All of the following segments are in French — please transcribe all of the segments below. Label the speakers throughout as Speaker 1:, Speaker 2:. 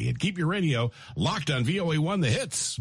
Speaker 1: today and keep your radio locked on VOA1 The Hits.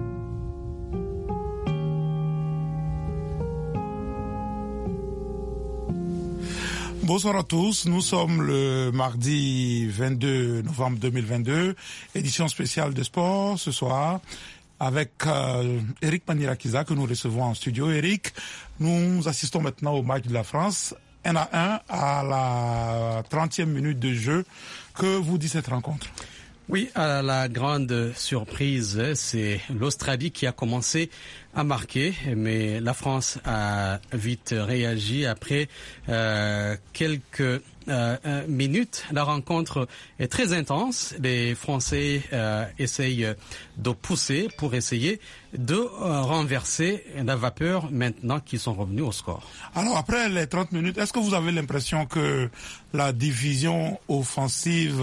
Speaker 2: Bonsoir à tous, nous sommes le mardi 22 novembre 2022, édition spéciale de sport ce soir avec Eric Manirakiza que nous recevons en studio. Eric, nous assistons maintenant au match de la France, 1-1 à la 30e minute de jeu. Que vous dit cette rencontre ?
Speaker 3: Oui, à la grande surprise, c'est l'Australie qui a commencé à marquer, mais la France a vite réagi après quelques minutes. La rencontre est très intense. Les Français essayent de pousser pour essayer de renverser la vapeur maintenant qu'ils sont revenus au score.
Speaker 2: Alors après les 30 minutes, est-ce que vous avez l'impression que la division offensive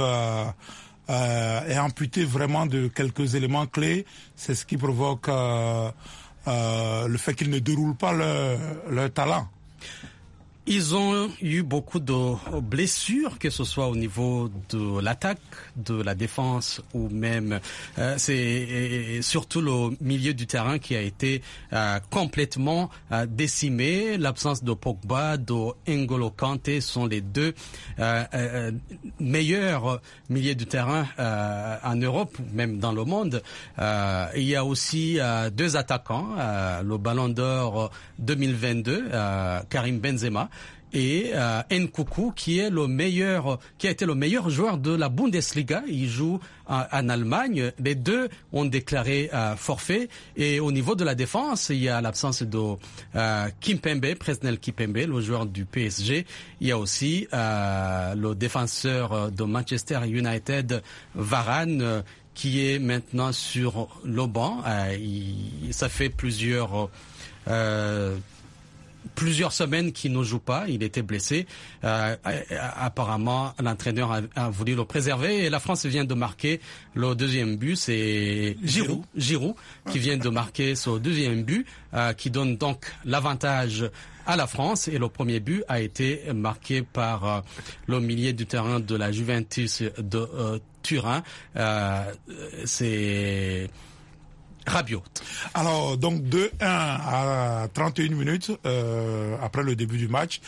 Speaker 2: est amputée vraiment de quelques éléments clés? C'est ce qui provoque le fait qu'ils ne déroulent pas leur talent.
Speaker 3: Ils ont eu beaucoup de blessures, que ce soit au niveau de l'attaque, de la défense ou même c'est surtout le milieu du terrain qui a été complètement décimé. L'absence de Pogba, de N'Golo Kanté sont les deux meilleurs milieux du terrain en Europe, même dans le monde. Il y a aussi deux attaquants, le Ballon d'Or 2022, Karim Benzema, et Nkunku qui a été le meilleur joueur de la Bundesliga. Il joue en Allemagne. Les deux ont déclaré forfait. Et au niveau de la défense, il y a l'absence de Presnel Kimpembe, le joueur du PSG. Il y a aussi le défenseur de Manchester United, Varane, qui est maintenant sur le banc. Ça fait plusieurs semaines qu'il ne joue pas. Il était blessé. Apparemment, l'entraîneur a voulu le préserver. Et la France vient de marquer le deuxième but. C'est Giroud qui vient de marquer son deuxième but, qui donne donc l'avantage à la France. Et le premier but a été marqué par le milieu du terrain de la Juventus de Turin. C'est Rabiot.
Speaker 2: Alors, donc 2-1 à 31 minutes après le début du match.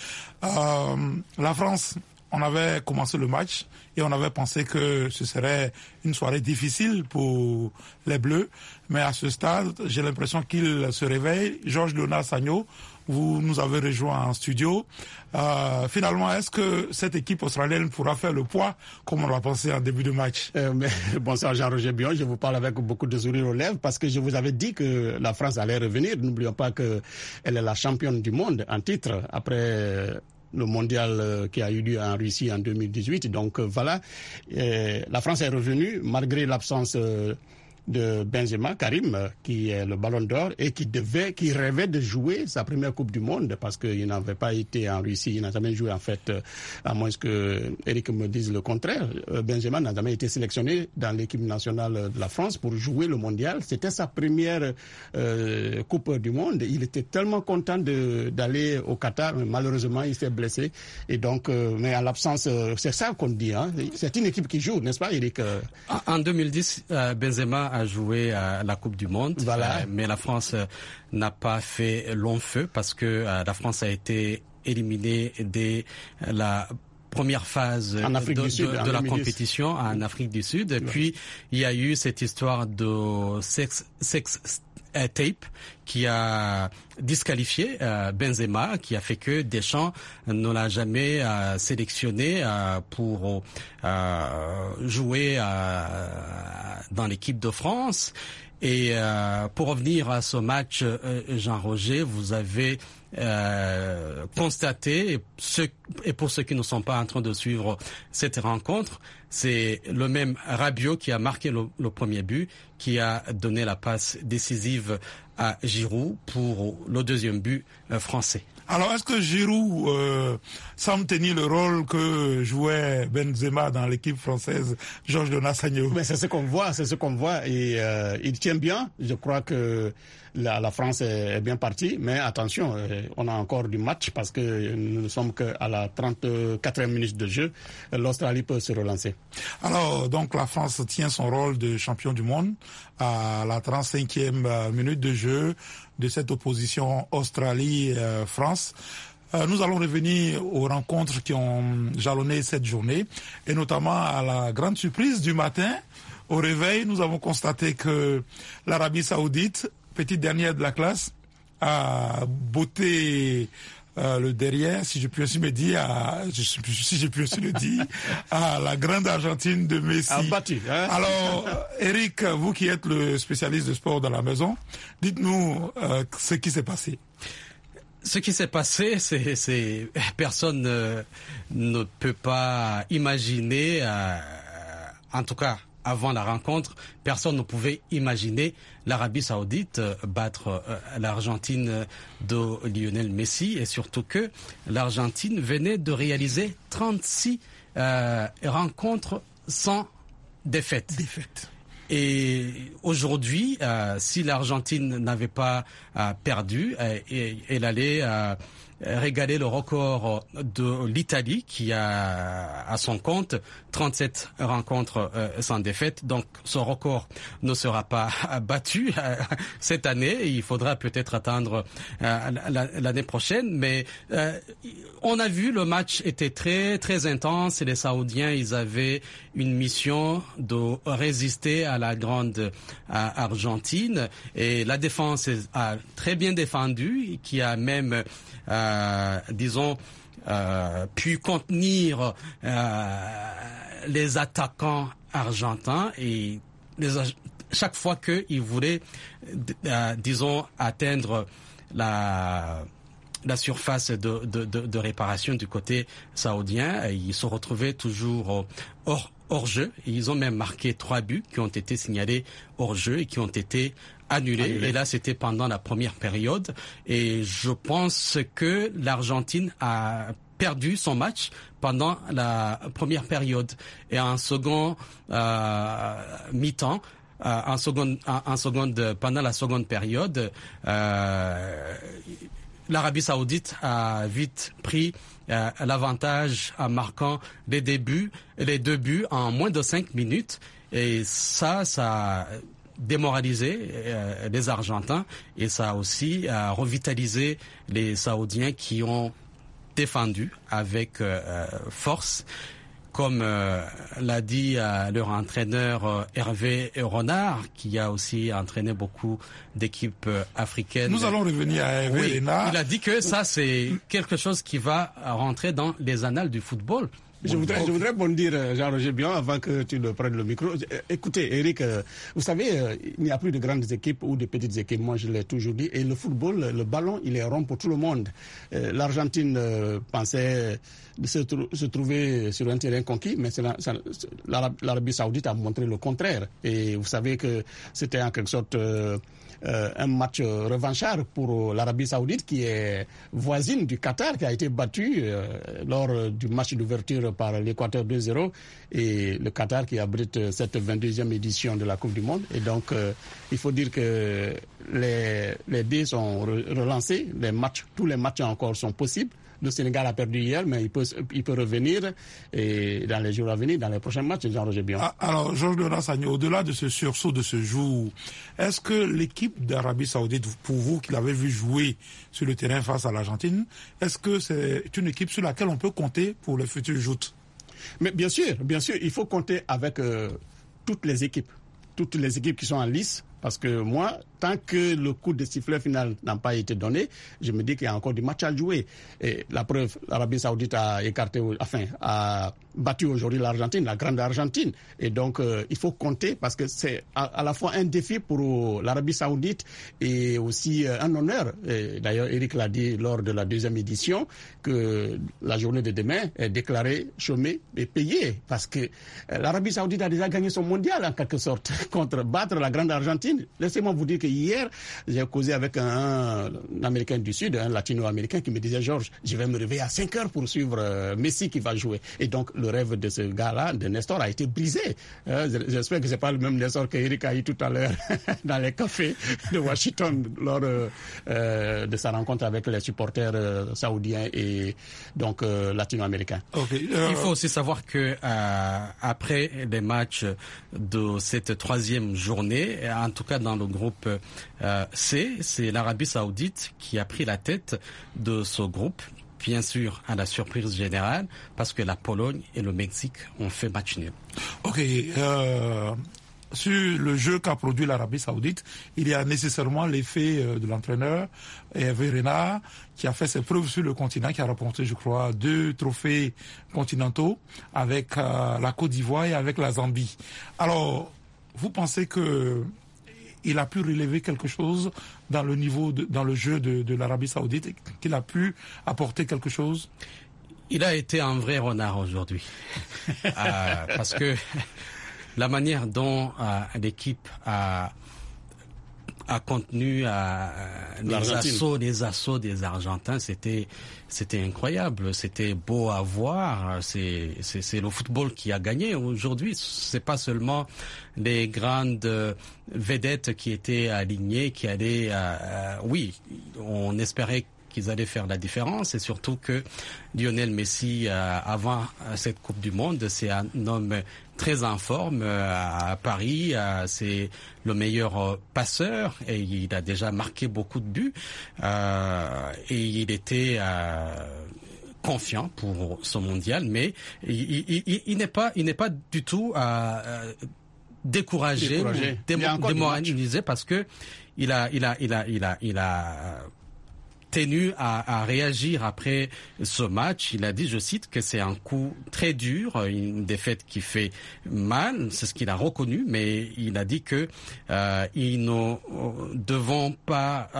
Speaker 2: La France, on avait commencé le match et on avait pensé que ce serait une soirée difficile pour les Bleus. Mais à ce stade, j'ai l'impression qu'ils se réveillent. Georges Léonard Sagno, vous nous avez rejoint en studio. Finalement, est-ce que cette équipe australienne pourra faire le poids comme on l'a pensé en début de match?
Speaker 4: Bonsoir Jean-Roger Bion, je vous parle avec beaucoup de sourire aux lèvres parce que je vous avais dit que la France allait revenir. N'oublions pas qu'elle est la championne du monde en titre après le mondial qui a eu lieu en Russie en 2018. Donc voilà, la France est revenue malgré l'absence de Benzema, Karim, qui est le Ballon d'Or et qui rêvait de jouer sa première Coupe du Monde parce qu'il n'avait pas été en Russie, il n'a jamais joué en fait, à moins que Eric me dise le contraire. Benzema n'a jamais été sélectionné dans l'équipe nationale de la France pour jouer le mondial. C'était sa première Coupe du Monde. Il était tellement content d'aller au Qatar, mais malheureusement il s'est blessé. Et donc, mais à l'absence, c'est ça qu'on dit, hein. C'est une équipe qui joue, n'est-ce pas, Eric?
Speaker 3: En 2010, Benzema a joué à la Coupe du Monde, voilà. Mais la France n'a pas fait long feu parce que la France a été éliminée dès la première phase de la compétition en Afrique du Sud. Et puis, il y a eu cette histoire de sex tape qui a disqualifié Benzema, qui a fait que Deschamps ne l'a jamais sélectionné pour jouer dans l'équipe de France. Et pour revenir à ce match, Jean-Roger, vous avez constaté, et pour ceux qui ne sont pas en train de suivre cette rencontre, c'est le même Rabiot qui a marqué le premier but, qui a donné la passe décisive à Giroud pour le deuxième but français.
Speaker 2: Alors, est-ce que Giroud semble tenir le rôle que jouait Benzema dans l'équipe française, Georges Léonard Sagno?
Speaker 4: Mais c'est ce qu'on voit, et il tient tient bien. Je crois que la France est bien partie, mais attention, on a encore du match parce que nous ne sommes qu'à la 34e minute de jeu. L'Australie peut se relancer.
Speaker 2: Alors, donc la France tient son rôle de champion du monde à la 35e minute de jeu de cette opposition Australie-France. Nous allons revenir aux rencontres qui ont jalonné cette journée et notamment à la grande surprise du matin. Au réveil, nous avons constaté que l'Arabie Saoudite, petite dernière de la classe, a botté le derrière, si je puis ainsi me dire, à la grande Argentine de Messi.
Speaker 4: Abattu, hein?
Speaker 2: Alors, Eric, vous qui êtes le spécialiste de sport dans la maison, dites-nous ce qui s'est passé.
Speaker 3: Ce qui s'est passé, c'est personne ne peut pas imaginer, en tout cas avant la rencontre, personne ne pouvait imaginer l'Arabie Saoudite battre l'Argentine de Lionel Messi, et surtout que l'Argentine venait de réaliser 36 rencontres sans défaite. Et aujourd'hui, si l'Argentine n'avait pas perdu, elle allait régaler le record de l'Italie qui a à son compte 37 rencontres sans défaite. Donc ce record ne sera pas battu cette année. Il faudra peut-être attendre l'année prochaine. Mais on a vu, le match était très très intense et les Saoudiens, ils avaient une mission de résister à la grande Argentine, et la défense a très bien défendu, qui a même pu contenir les attaquants argentins, et chaque fois qu'ils voulaient atteindre la surface de réparation du côté saoudien, ils se retrouvaient toujours hors jeu. Ils ont même marqué 3 buts qui ont été signalés hors jeu et qui ont été annulés. Et là, c'était pendant la première période. Et je pense que l'Argentine a perdu son match pendant la première période. Et en second mi-temps, pendant la seconde période, l'Arabie Saoudite a vite pris l'avantage en marquant les 2 buts en moins de 5 minutes. Et ça a démoralisé les Argentins, et ça a aussi revitalisé les Saoudiens qui ont défendu avec force. Comme l'a dit leur entraîneur Hervé Renard, qui a aussi entraîné beaucoup d'équipes africaines.
Speaker 2: Nous allons revenir à Hervé Renard.
Speaker 3: Il a dit que ça, c'est quelque chose qui va rentrer dans les annales du football.
Speaker 4: Je voudrais bondir, Jean-Roger Bion, avant que tu ne prennes le micro. Écoutez, Eric, vous savez, il n'y a plus de grandes équipes ou de petites équipes. Moi, je l'ai toujours dit. Et le football, le ballon, il est rond pour tout le monde. L'Argentine pensait se trouver sur un terrain conquis, mais l'Arabie Saoudite a montré le contraire. Et vous savez que c'était en quelque sorte un match revanchard pour l'Arabie Saoudite, qui est voisine du Qatar, qui a été battue lors du match d'ouverture par l'Équateur 2-0, et le Qatar qui abrite cette 22e édition de la Coupe du Monde. Et donc, il faut dire que les dés sont relancés, tous les matchs encore sont possibles. Le Sénégal a perdu hier, mais il peut revenir, et dans les jours à venir, dans les prochains matchs, Jean-Roger Bion.
Speaker 2: Alors, Georges de Rassagno, au-delà de ce sursaut de ce jour, est-ce que l'équipe d'Arabie Saoudite, pour vous qui l'avez vu jouer sur le terrain face à l'Argentine, est-ce que c'est une équipe sur laquelle on peut compter pour les futures joutes?
Speaker 4: Mais bien sûr, il faut compter avec toutes les équipes qui sont en lice. Parce que moi, tant que le coup de sifflet final n'a pas été donné, je me dis qu'il y a encore du match à jouer. Et la preuve, l'Arabie Saoudite a battu aujourd'hui l'Argentine, la grande Argentine. Et donc, il faut compter, parce que c'est à la fois un défi pour l'Arabie Saoudite et aussi un honneur. Et d'ailleurs, Eric l'a dit lors de la 2e édition, que la journée de demain est déclarée chômée et payée. Parce que l'Arabie Saoudite a déjà gagné son mondial, en quelque sorte, contre battre la grande Argentine. l'Argentine. Laissez-moi vous dire que hier, j'ai causé avec un Américain du Sud, un Latino-Américain qui me disait, Georges, je vais me réveiller à 5 heures pour suivre Messi qui va jouer. Et donc, le rêve de ce gars-là, de Nestor, a été brisé. J'espère que c'est pas le même Nestor qu'Eric a eu tout à l'heure dans les cafés de Washington lors de sa rencontre avec les supporters saoudiens et donc latino-américains.
Speaker 3: Okay. Il faut aussi savoir que après les matchs de cette 3e journée, en tout cas dans le groupe C, c'est l'Arabie Saoudite qui a pris la tête de ce groupe. Bien sûr, à la surprise générale, parce que la Pologne et le Mexique ont fait match nul.
Speaker 2: Ok. Sur le jeu qu'a produit l'Arabie Saoudite, il y a nécessairement l'effet de l'entraîneur Hervé Renard, qui a fait ses preuves sur le continent, qui a remporté, je crois, 2 trophées continentaux avec la Côte d'Ivoire et avec la Zambie. Alors, vous pensez que il a pu relever quelque chose dans le niveau, dans le jeu de l'Arabie Saoudite, qu'il a pu apporter quelque chose?
Speaker 3: Il a été un vrai renard aujourd'hui, parce que la manière dont l'équipe a contenu les assauts des Argentins, c'était incroyable, c'était beau à voir. C'est le football qui a gagné aujourd'hui. C'est pas seulement les grandes vedettes qui étaient alignées, qui allaient. Oui, on espérait qu'ils allaient faire la différence, et surtout que Lionel Messi, avant cette Coupe du Monde, c'est un homme très en forme à Paris, c'est le meilleur passeur et il a déjà marqué beaucoup de buts et il était confiant pour ce mondial, mais il n'est pas du tout découragé, démoralisé, parce que il a tenu à réagir après ce match. Il a dit, je cite, que c'est un coup très dur, une défaite qui fait mal, c'est ce qu'il a reconnu, mais il a dit que ils ne devons pas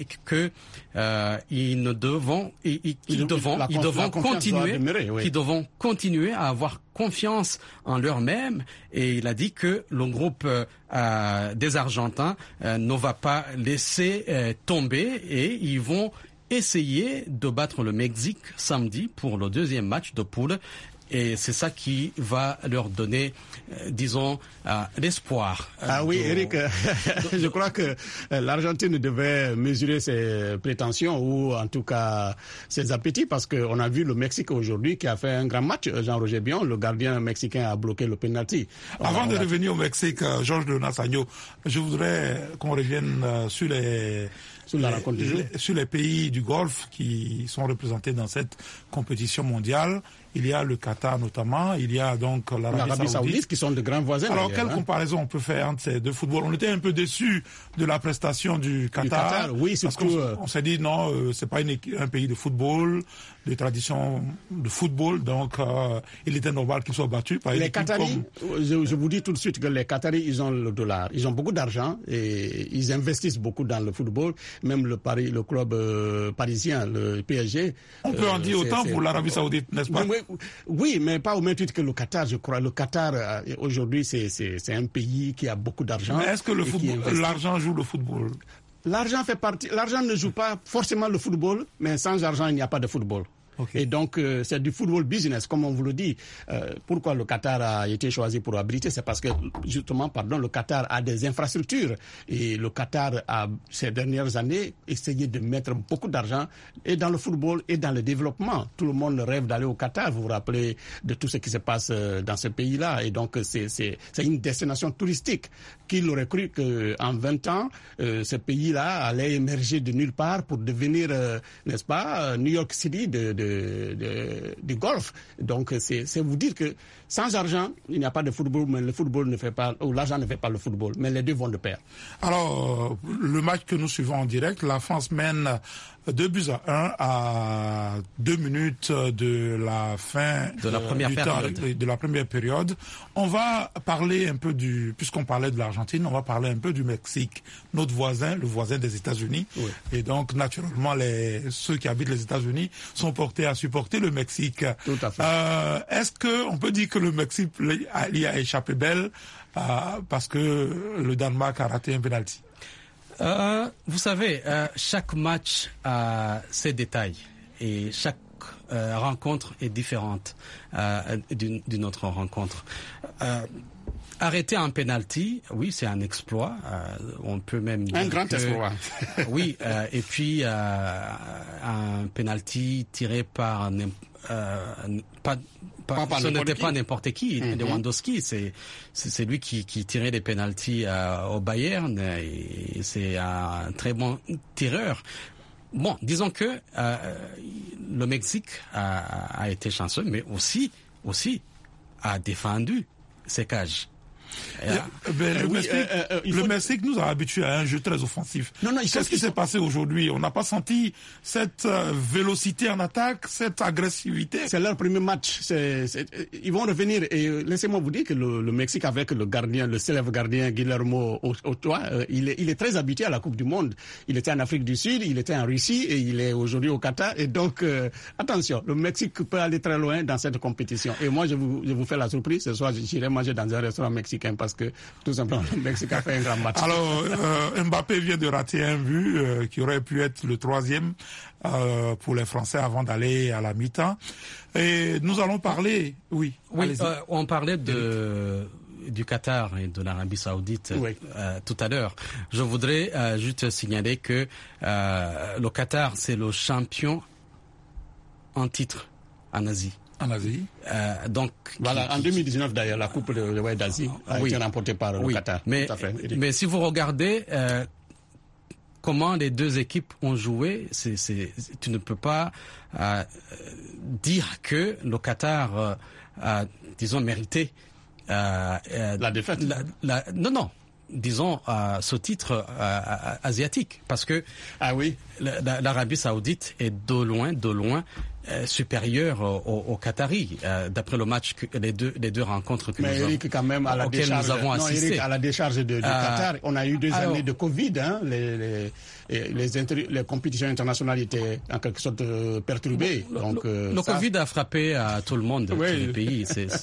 Speaker 3: continuer à avoir confiance en leur-même, et il a dit que le groupe des Argentins ne va pas laisser tomber, et ils vont essayer de battre le Mexique samedi pour le 2e match de poule. Et c'est ça qui va leur donner, disons, l'espoir.
Speaker 4: Oui, Eric, je crois que l'Argentine devait mesurer ses prétentions, ou en tout cas ses appétits, parce qu'on a vu le Mexique aujourd'hui qui a fait un grand match. Jean-Roger Bion, le gardien mexicain, a bloqué le penalty.
Speaker 2: Avant de revenir au Mexique, Georges de Nassagno, je voudrais qu'on revienne sur les pays du Golfe qui sont représentés dans cette compétition mondiale. Il y a le Qatar notamment, il y a donc l'Arabie Saoudite
Speaker 4: qui sont de grands voisins.
Speaker 2: Alors, quelle comparaison on peut faire entre ces deux footballs? On était un peu déçus de la prestation du Qatar.
Speaker 4: Oui, surtout.
Speaker 2: On s'est dit non, c'est pas un pays de football, de tradition de football, donc il était normal qu'ils soient battus par
Speaker 4: les Qataris. Je vous dis tout de suite que les Qataris, ils ont le dollar, ils ont beaucoup d'argent et ils investissent beaucoup dans le football. Même le club parisien, le PSG.
Speaker 2: On peut en dire autant pour l'Arabie Saoudite, n'est-ce pas?
Speaker 4: Oui, mais pas au même titre que le Qatar, je crois. Le Qatar, aujourd'hui, c'est un pays qui a beaucoup d'argent.
Speaker 2: Mais est-ce que l'argent joue le football?
Speaker 4: L'argent fait partie. L'argent ne joue pas forcément le football, mais sans argent, il n'y a pas de football. Okay. Et donc, c'est du football business, comme on vous le dit. Pourquoi le Qatar a été choisi pour abriter? C'est parce que, justement, le Qatar a des infrastructures. Et le Qatar a, ces dernières années, essayé de mettre beaucoup d'argent et dans le football et dans le développement. Tout le monde rêve d'aller au Qatar. Vous vous rappelez de tout ce qui se passe dans ce pays-là. Et donc, c'est une destination touristique. Qui l'aurait cru qu'en 20 ans, ce pays-là allait émerger de nulle part pour devenir, n'est-ce pas, New York City du golf. Donc, c'est vous dire que sans argent, il n'y a pas de football, mais le football ne fait pas, ou l'argent ne fait pas le football, mais les deux vont de pair.
Speaker 2: Alors, le match que nous suivons en direct, la France mène 2-1 à 2 minutes de la fin
Speaker 3: de la première période.
Speaker 2: De la première période. On va parler un peu puisqu'on parlait de l'Argentine, on va parler un peu du Mexique, notre voisin, le voisin des États-Unis. Oui. Et donc, naturellement, ceux qui habitent les États-Unis sont portés à supporter le Mexique.
Speaker 4: Tout à fait.
Speaker 2: Est-ce qu'on peut dire que le Mexique y a échappé belle parce que le Danemark a raté un penalty?
Speaker 3: Vous savez, chaque match a ses détails et chaque rencontre est différente d'une autre rencontre. Arrêter un penalty, oui, c'est un exploit. On peut même dire
Speaker 4: un grand exploit.
Speaker 3: Oui, et puis un penalty tiré par ce n'était pas n'importe qui. Lewandowski, c'est lui qui tirait les penalties au Bayern et c'est un très bon tireur. Bon, disons que le Mexique a été chanceux, mais aussi a défendu ses cages.
Speaker 2: Le Mexique nous a habitués à un jeu très offensif. Qu'est-ce qui s'est passé aujourd'hui? On n'a pas senti cette vélocité en attaque, cette agressivité.
Speaker 4: C'est leur premier match. Ils vont revenir et laissez-moi vous dire que le Mexique avec le gardien, le célèbre gardien Guillermo Ochoa, il est très habitué à la Coupe du Monde. Il était en Afrique du Sud, il était en Russie et il est aujourd'hui au Qatar. Et donc attention, le Mexique peut aller très loin dans cette compétition. Et moi je vous fais la surprise. Ce soir j'irai manger dans un restaurant mexicain parce que tout simplement le Mexique a fait un grand match.
Speaker 2: Alors Mbappé vient de rater un but qui aurait pu être le 3e pour les Français avant d'aller à la mi-temps. Et nous allons parler,
Speaker 3: on parlait du Qatar et de l'Arabie Saoudite tout à l'heure. Je voudrais juste signaler que le Qatar, c'est le champion en titre en Asie.
Speaker 2: En Asie.
Speaker 3: Donc
Speaker 4: voilà, en 2019 d'ailleurs, la Coupe d'Asie a été remportée par le Qatar.
Speaker 3: Mais si vous regardez comment les deux équipes ont joué, tu ne peux pas dire que le Qatar a, disons, mérité
Speaker 4: la défaite.
Speaker 3: Non. Disons ce titre asiatique, parce que l'Arabie Saoudite est de loin supérieur aux Qataris, d'après le match les deux rencontres que
Speaker 4: Eric, quand même,
Speaker 3: nous avons assisté.
Speaker 4: Eric, à la décharge du Qatar, on a eu 2 années de Covid, hein, les compétitions internationales étaient en quelque sorte perturbées.
Speaker 3: Le Covid a frappé à tout le monde, tous les pays.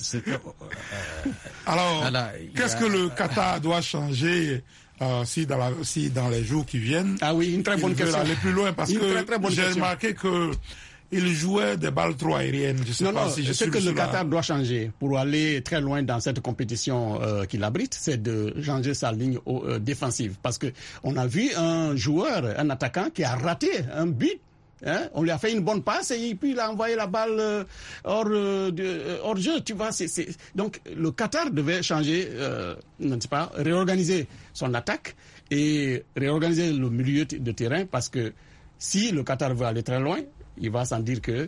Speaker 2: Alors, qu'est-ce que le Qatar doit changer si dans les jours qui viennent?
Speaker 4: Une très bonne question.
Speaker 2: Aller plus loin parce que j'ai remarqué que il jouait des balles trop aériennes.
Speaker 4: Ce que le Qatar doit changer pour aller très loin dans cette compétition qu'il abrite, c'est de changer sa ligne défensive. Parce que on a vu un joueur, un attaquant qui a raté un but. On lui a fait une bonne passe et puis il a envoyé la balle hors jeu, tu vois. Donc le Qatar devait changer, réorganiser son attaque et réorganiser le milieu de terrain, parce que si le Qatar veut aller très loin, il va sans dire que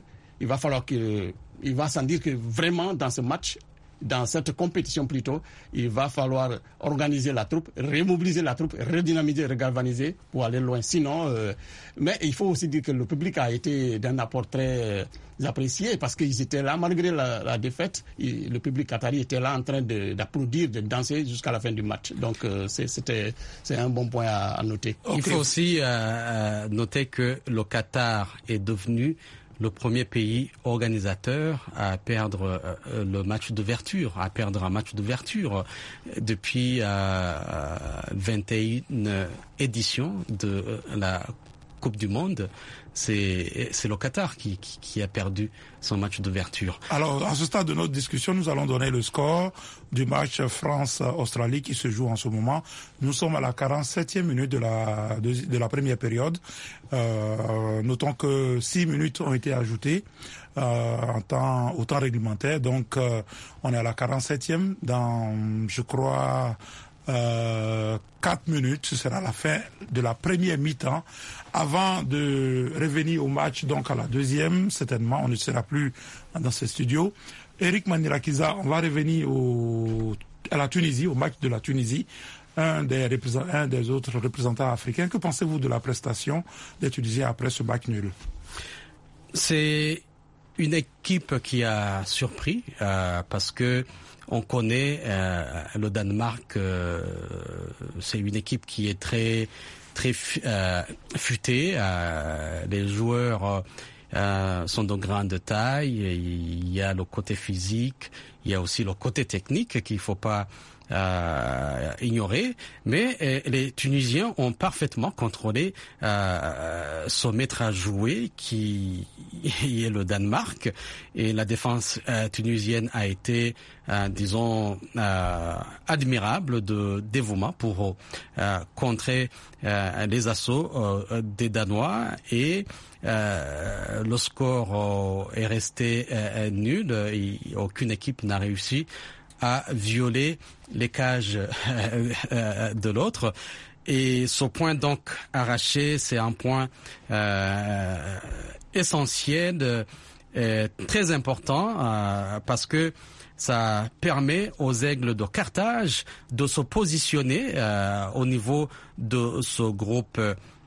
Speaker 4: vraiment dans ce match, dans cette compétition plutôt, il va falloir organiser la troupe, remobiliser la troupe, redynamiser, regalvaniser pour aller loin. Sinon, mais il faut aussi dire que le public a été d'un apport très apprécié, parce qu'ils étaient là malgré la défaite. Le public qatari était là en train d'applaudir, de danser jusqu'à la fin du match. Donc c'est un bon point à noter.
Speaker 3: Il faut aussi noter que le Qatar est devenu le premier pays organisateur à perdre un match d'ouverture depuis 21 éditions de la Coupe du Monde. C'est le Qatar qui a perdu son match d'ouverture.
Speaker 2: Alors, à ce stade de notre discussion, nous allons donner le score du match France-Australie qui se joue en ce moment. Nous sommes à la 47e minute de la première période. Notons que 6 minutes ont été ajoutées au temps réglementaire. Donc, on est à la 47e dans, je crois, 4 minutes. Ce sera la fin de la première mi-temps. Avant de revenir au match, donc à la deuxième, certainement, on ne sera plus dans ce studio. Eric Manirakiza, on va revenir au à la Tunisie, au match de la Tunisie, un des autres représentants africains. Que pensez-vous de la prestation des Tunisiens après ce match nul?
Speaker 3: C'est une équipe qui a surpris parce que on connaît le Danemark. C'est une équipe qui est très futée. Les joueurs sont de grande taille. Il y a le côté physique, il y a aussi le côté technique qu'il faut pas ignorer, mais les Tunisiens ont parfaitement contrôlé ce maître à jouer qui est le Danemark, et la défense tunisienne a été disons admirable de dévouement pour contrer les assauts des Danois, et le score est resté nul. Aucune équipe n'a réussi à violer les cages de l'autre. Et ce point donc arraché, c'est un point essentiel, très important, parce que ça permet aux Aigles de Carthage de se positionner au niveau de ce groupe.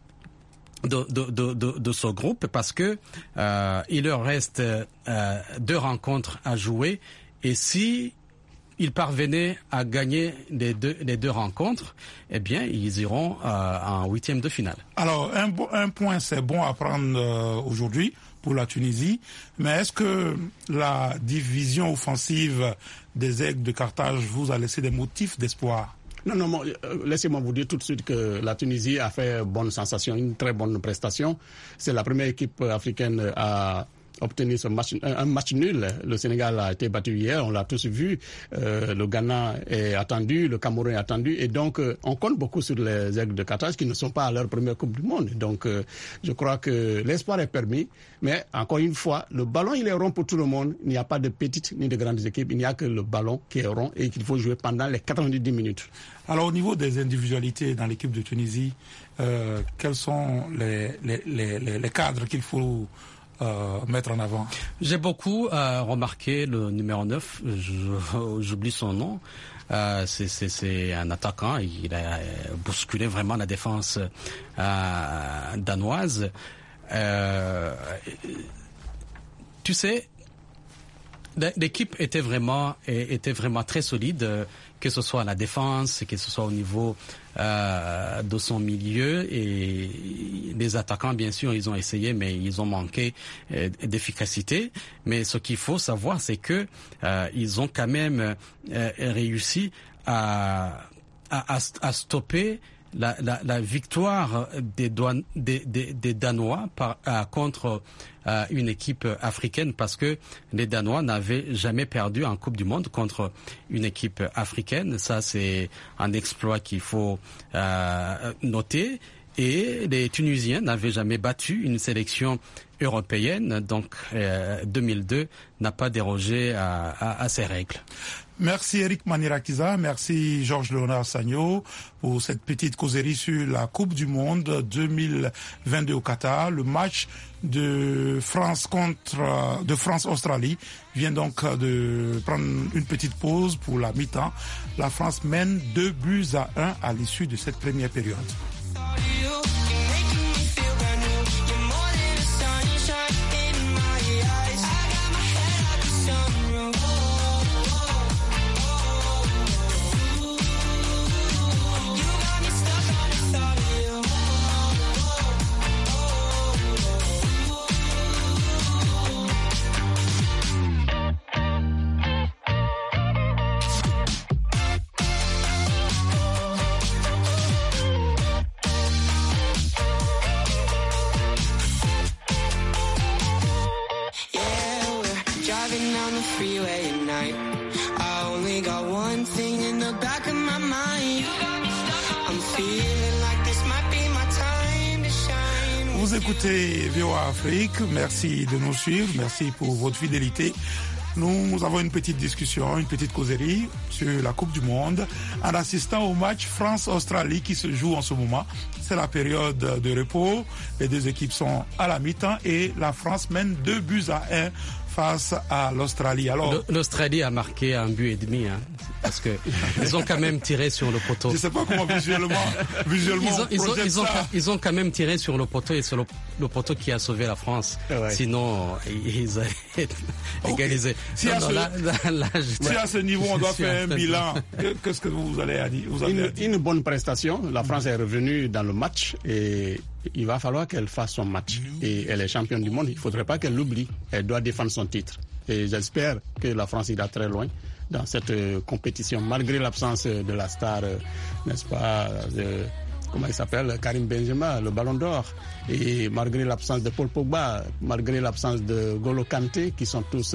Speaker 3: De ce groupe, parce que il leur reste 2 rencontres à jouer, et si ils parvenaient à gagner les deux rencontres, eh bien, ils iront en 8e de finale. Alors,
Speaker 2: un point, c'est bon à prendre aujourd'hui pour la Tunisie, mais est-ce que la division offensive des Aigles de Carthage vous a laissé des motifs d'espoir?
Speaker 4: Non, laissez-moi vous dire tout de suite que la Tunisie a fait bonne sensation, une très bonne prestation. C'est la première équipe africaine à obtenir un match nul. Le Sénégal a été battu hier, on l'a tous vu. Le Ghana est attendu, le Cameroun est attendu, et donc on compte beaucoup sur les Aigles de Carthage qui ne sont pas à leur première Coupe du Monde. Donc je crois que l'espoir est permis, mais encore une fois, le ballon il est rond pour tout le monde. Il n'y a pas de petites ni de grandes équipes, il n'y a que le ballon qui est rond et qu'il faut jouer pendant les 90 minutes.
Speaker 2: Alors au niveau des individualités dans l'équipe de Tunisie, quels sont les cadres qu'il faut mettre en avant?
Speaker 3: J'ai beaucoup remarqué le numéro 9, j'oublie son nom. C'est un attaquant, il a bousculé vraiment la défense danoise. Tu sais, l'équipe était vraiment très solide, que ce soit à la défense, que ce soit au niveau de son milieu, et les attaquants bien sûr ils ont essayé, mais ils ont manqué d'efficacité. Mais ce qu'il faut savoir, c'est que ils ont quand même réussi à stopper la victoire des Danois contre une équipe africaine, parce que les Danois n'avaient jamais perdu en Coupe du Monde contre une équipe africaine. Ça, c'est un exploit qu'il faut noter. Et les Tunisiens n'avaient jamais battu une sélection européenne, donc 2002 n'a pas dérogé à ces règles.
Speaker 2: Merci Eric Manirakiza, merci Georges Léonard Sagno pour cette petite causerie sur la Coupe du Monde 2022 au Qatar. Le match de France-Australie vient donc de prendre une petite pause pour la mi-temps. La France mène 2-1 à l'issue de cette première période. Vous écoutez VOA Afrique, merci de nous suivre, merci pour votre fidélité. Nous avons une petite discussion, une petite causerie sur la Coupe du Monde en assistant au match France-Australie qui se joue en ce moment. C'est la période de repos, les deux équipes sont à la mi-temps et la France mène 2-1 face à l'Australie. Alors,
Speaker 3: l'Australie a marqué un but et demi, hein, parce que ils ont quand même tiré sur le poteau.
Speaker 2: Je sais pas comment visuellement
Speaker 3: ils ont quand même tiré sur le poteau et c'est le poteau qui a sauvé la France. Ouais. Sinon, ils allaient égaliser.
Speaker 2: Si à ce niveau, on doit faire un bilan, qu'est-ce que vous allez dire?
Speaker 4: Une bonne prestation. La France est revenue dans le match et il va falloir qu'elle fasse son match. Et elle est championne du monde. Il ne faudrait pas qu'elle l'oublie. Elle doit défendre son titre. Et j'espère que la France ira très loin dans cette compétition, malgré l'absence de la star, n'est-ce pas, comment il s'appelle, Karim Benzema, le Ballon d'Or, et malgré l'absence de Paul Pogba, malgré l'absence de N'Golo Kanté, qui sont tous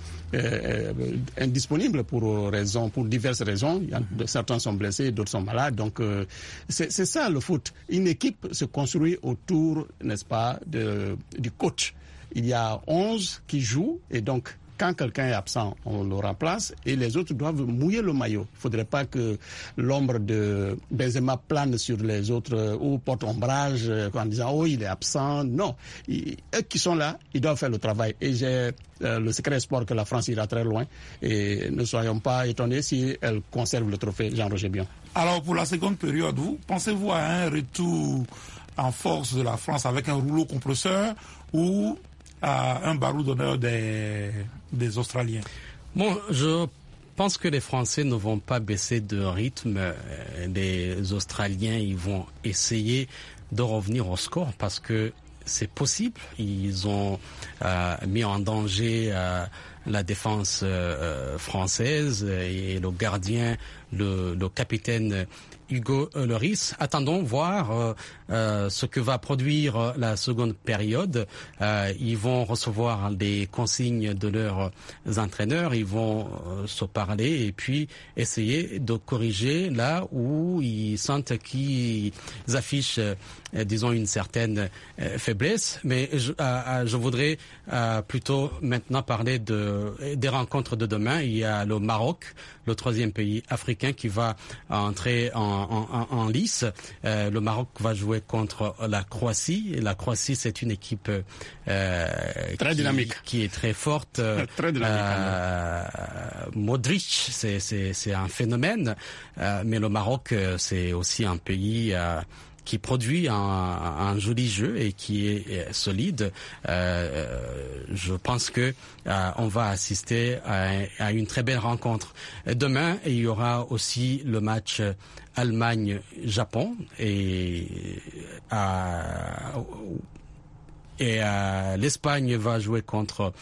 Speaker 4: indisponibles pour diverses raisons. Certains sont blessés, d'autres sont malades. Donc c'est ça le foot. Une équipe se construit autour, n'est-ce pas, du coach. Il y a 11 qui jouent et donc quand quelqu'un est absent, on le remplace et les autres doivent mouiller le maillot. Il ne faudrait pas que l'ombre de Benzema plane sur les autres ou porte ombrage en disant « Oh, il est absent ». Non, eux qui sont là, ils doivent faire le travail. Et j'ai le secret espoir que la France ira très loin et ne soyons pas étonnés si elle conserve le trophée Jean-Roger Bion.
Speaker 2: Alors pour la seconde période, pensez-vous à un retour en force de la France avec un rouleau compresseur ou à un barreau d'honneur des Australiens?
Speaker 3: Bon, je pense que les Français ne vont pas baisser de rythme. Les Australiens, ils vont essayer de revenir au score parce que c'est possible. Ils ont mis en danger la défense française et le gardien, le capitaine Hugo Lloris. Attendons voir ce que va produire la seconde période. Ils vont recevoir des consignes de leurs entraîneurs, ils vont se parler et puis essayer de corriger là où ils sentent qu'ils affichent, disons, une certaine faiblesse. Mais je voudrais plutôt maintenant parler des rencontres de demain. Il y a le Maroc, le troisième pays africain qui va entrer en lice. Le Maroc va jouer contre la Croatie. La Croatie, c'est une équipe
Speaker 4: très dynamique,
Speaker 3: qui est très forte.
Speaker 4: Très dynamique.
Speaker 3: Modric, c'est un phénomène. Mais le Maroc, c'est aussi un pays qui produit un joli jeu et qui est solide. Je pense que on va assister à une très belle rencontre. Demain, il y aura aussi le match Allemagne-Japon et l'Espagne va jouer contre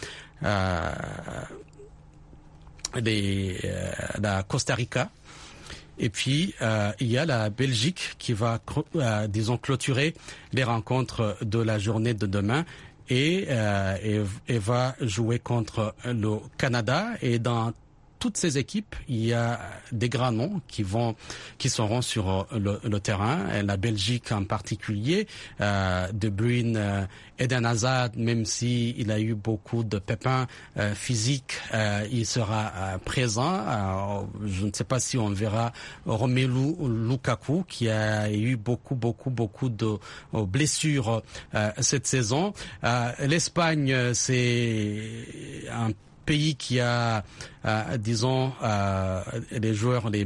Speaker 3: la Costa Rica. Et puis, il y a la Belgique qui va, disons, clôturer les rencontres de la journée de demain et va jouer contre le Canada. Et dans toutes ces équipes, il y a des grands noms qui seront sur le terrain. Et la Belgique en particulier, De Bruyne, Eden Hazard, même si il a eu beaucoup de pépins physiques, il sera présent. Je ne sais pas si on verra Romelu Lukaku qui a eu beaucoup de blessures cette saison. L'Espagne, c'est un pays qui a, disons, les joueurs les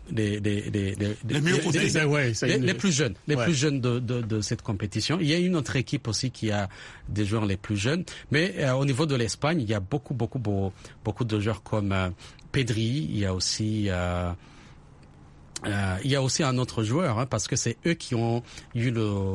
Speaker 3: plus jeunes, plus jeunes de cette compétition. Il y a une autre équipe aussi qui a des joueurs les plus jeunes, mais au niveau de l'Espagne, il y a beaucoup de joueurs comme Pedri. Il y a aussi un autre joueur, parce que c'est eux qui ont eu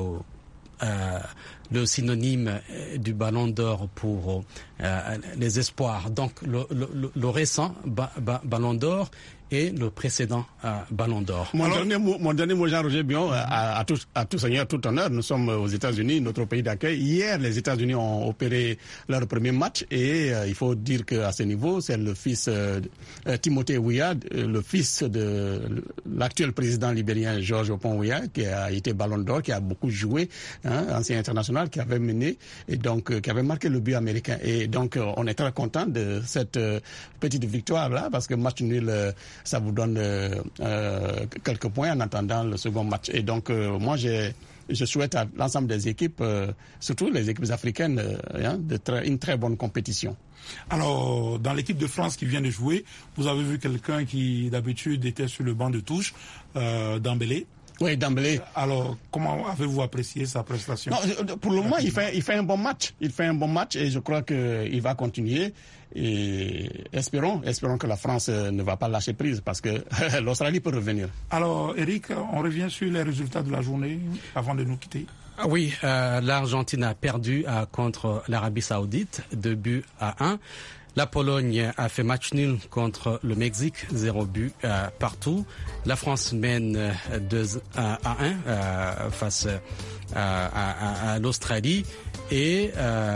Speaker 3: le synonyme du Ballon d'Or pour les espoirs. Donc le récent Ballon d'Or et le précédent Ballon d'Or.
Speaker 4: Mon dernier mot, Jean-Roger Bion, à tout seigneur, tout honneur, nous sommes aux États-Unis, notre pays d'accueil. Hier, les États-Unis ont opéré leur premier match et il faut dire qu'à ce niveau, c'est le fils Timothée Weah, le fils de l'actuel président libérien George Oppong-Weah, qui a été Ballon d'Or, qui a beaucoup joué, ancien international, qui avait mené et donc qui avait marqué le but américain. Et donc on est très content de cette petite victoire là, parce que match nul ça vous donne quelques points en attendant le second match. Et donc, moi, je souhaite à l'ensemble des équipes, surtout les équipes africaines, une très bonne compétition.
Speaker 2: Alors, dans l'équipe de France qui vient de jouer, vous avez vu quelqu'un qui d'habitude était sur le banc de touche, Dembélé.
Speaker 4: Oui, Dembélé.
Speaker 2: Alors, comment avez-vous apprécié sa prestation?
Speaker 4: Non, pour le moment, il fait un bon match. Il fait un bon match et je crois qu'il va continuer. Et espérons que la France ne va pas lâcher prise parce que l'Australie peut revenir.
Speaker 2: Alors, Eric, on revient sur les résultats de la journée avant de nous quitter.
Speaker 3: Oui, l'Argentine a perdu contre l'Arabie Saoudite, 2-1. La Pologne a fait match nul contre le Mexique, 0 but partout. La France mène 2-1 face à l'Australie. Et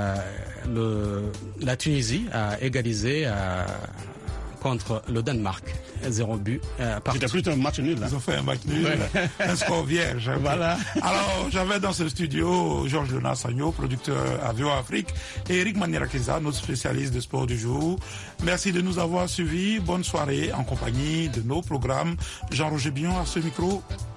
Speaker 3: la Tunisie a égalisé contre le Danemark, 0 but partout.
Speaker 4: C'était plutôt un match nul.
Speaker 2: Ils ont fait un match nul, un score vierge.
Speaker 4: Voilà.
Speaker 2: Alors, j'avais dans ce studio Georges Jonas Sagno, producteur à VOA Afrique, et Eric Manirakeza, notre spécialiste de sport du jour. Merci de nous avoir suivis. Bonne soirée en compagnie de nos programmes. Jean-Roger Billon à ce micro.